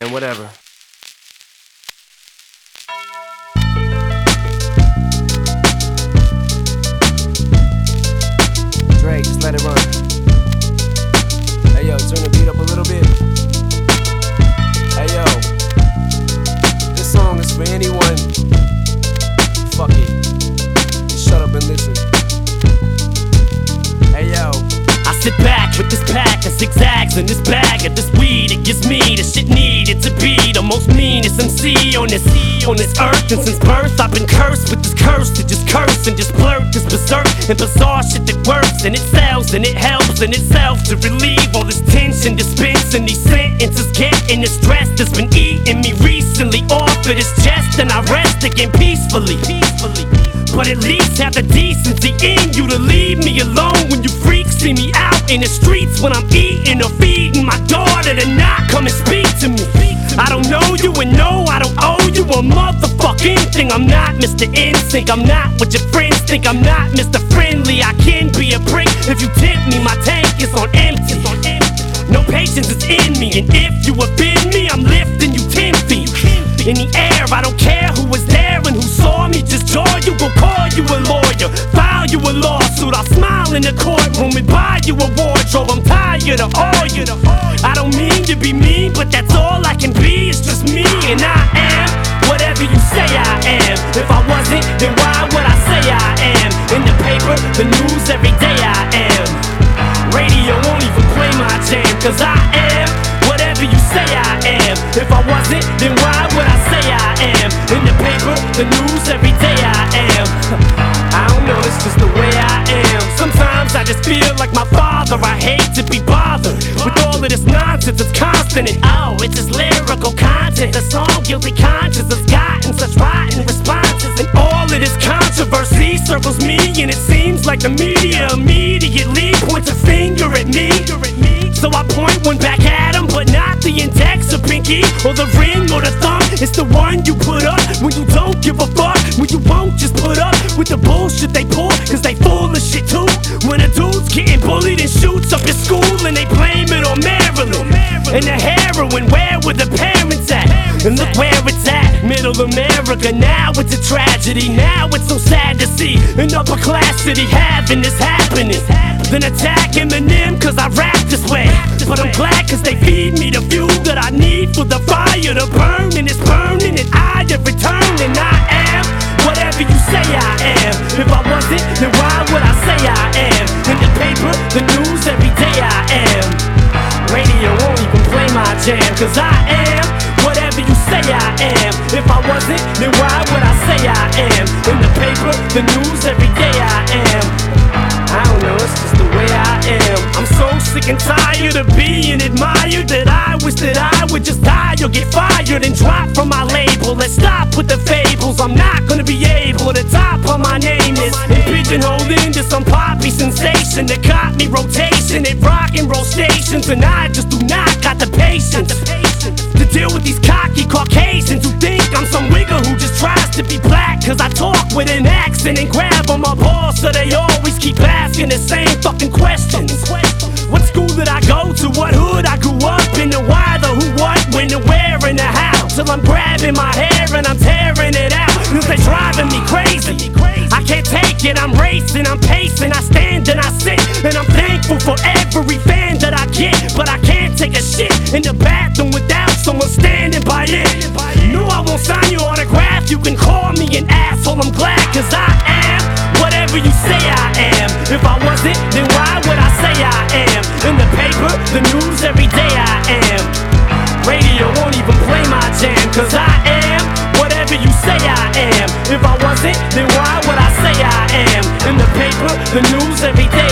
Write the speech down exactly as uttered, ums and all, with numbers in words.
and whatever. Drake, just let it run. Hey yo, turn the beat up a little bit. Hey yo, this song is for anyone. Fuck it, just shut up and listen. Hey yo, I sit back with this pack of zigzags and this bag of this weed. It gives me the shit needed to be the most meanest M C on this on this earth. And since birth I've been cursed with this curse to just curse and just blurt this berserk and bizarre shit that works and it sells and it helps in itself to relieve all this tension, dispensing these sentences, getting the stress that's been eating me recently off of this chest. And I rest again peacefully, peacefully. But at least have the decency in you to leave me alone when you freaks see me out in the streets when I'm eating or feeding my daughter to not come and speak to me. I don't know you and no, I don't owe you a motherfucking thing. I'm not Mister Insync, I'm not what your friends think. I'm not Mister Friendly, I can be a prick if you tempt me. My tank is on empty. No patience is in me, and if you offend me, I'm lifting you ten feet in the air. I don't care who was there and who saw me. Just joy, you will call you a lawyer, file you a lawsuit. I'll smile in the courtroom and buy you a wardrobe. I'm tired of all you. I don't mean to be mean, but that's all I can be. It's just me, and I am whatever you say I am. If I wasn't, then why would I say I am? In the paper, the news, every day I am. Radio won't even play my jam, cause I am whatever you say I am. If I wasn't, then why would I say I am? In the paper, the news, every day I am. I don't know, it's just the way I am. Sometimes I just feel like my father. I hate to be bothered with all of this nonsense. It's constant and oh, it's just lyrical content. The song Guilty Conscience has gotten such rotten responses, and all of this controversy circles me, and it seems like the media immediately points a finger at me. So I point one back at him, but not the index or pinky or the ring or the thumb. It's the one you put up when you don't give a fuck, when you won't just put up with the bullshit they pull, cause they full of shit too. When a dude's getting bullied and shoots up his school and they blame it on Maryland and the heroin, where were the parents at? And look where it's at, middle America. Now it's a tragedy, now it's so sad to see an upper class city having this happening. Then attack Eminem cause I rap this way, but I'm glad cause they feed me the fuel that I need for the fire to burn. And it's burning and I have returned, and I am whatever you say I am. If I wasn't, then why would I say I am? In the paper, the news, every day I am. Radio won't even play my jam, cause I am whatever you say I am. If I wasn't, then why would I say I am? In the paper, the news, every day I am. I don't know, it's just the way I am. I'm so sick and tired of being admired that I wish that I would just die or get fired and drop from my label. Let's stop with the fables. I'm not gonna be able to top on my name is and pigeonholed into some poppy sensation that caught me rotation at rock and roll stations, and I just do not got the patience to deal with these cocky Caucasians who think I'm some wigger who just tries to be black cause I talk with an accent and grab on my balls, so they always keep asking the same fucking questions. What school did I go to? What hood I grew up in? The why, the who, what, when, the where, and the how. Till I'm grabbing my hair and I'm tearing it out, cause they driving me crazy. I can't take it, I'm racing, I'm pacing, I stand and I sit, and I'm thankful for every fan that I get. But I can't take a shit in the bathroom without someone standing by it. No, I won't sign your autograph, you can call me an asshole, I'm glad cause I am whatever you say I am. If I wasn't, then why would I say I am? In the paper, the news, every day I am. Radio won't even play my jam, cause I am whatever you say I am. If I wasn't, then why would I say I am? In the paper, the news, every day